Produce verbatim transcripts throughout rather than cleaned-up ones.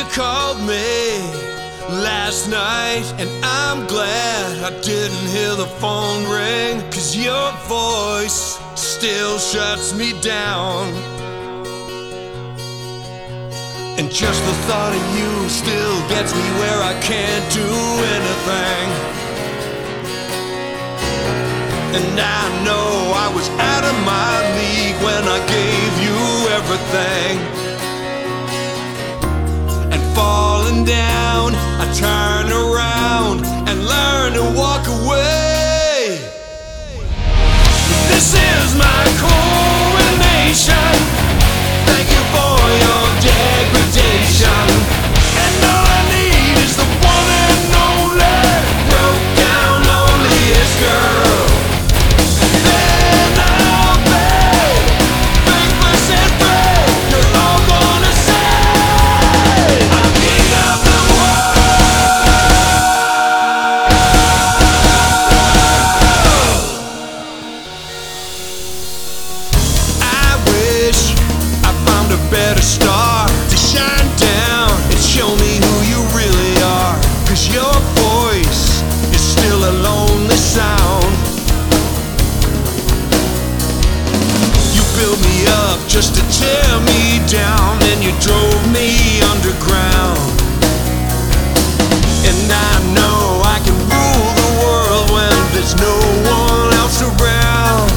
called me last night, and I'm glad I didn't hear the phone ring, 'cause your voice still shuts me down. And just the thought of you still gets me where I can't do anything. And I know I was out of my league when I gave you everything. And falling down, I turn around and learn to walk away. This is my coronation. Thank you for your degradation. And all I need is the one and only broke down, loneliest girl. Then I'll be faithless and free. You're all gonna say I'm king of the world. I wish I found a better star to shine down and show me who you really are, 'cause your voice is still a lonely sound. You built me up just to tear me down, and you drove me underground. And I know I can rule the world when there's no one else around.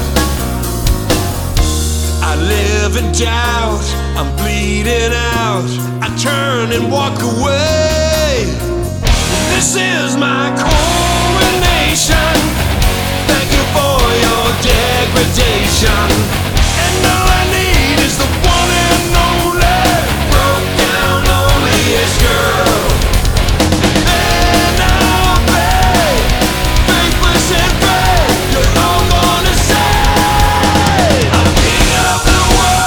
I live in doubt, I'm bleeding out. I turn and walk away. This is my coronation. Thank you for your degradation. And all I need is the one and only broke down, loneliest girl. Then I'll be faithless and free. You're all gonna say I'm king of the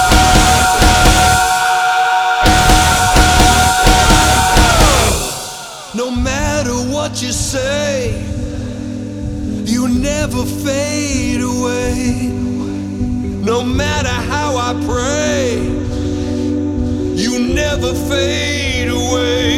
world. No matter what you say, you never fade away. No matter how I pray, you never fade away.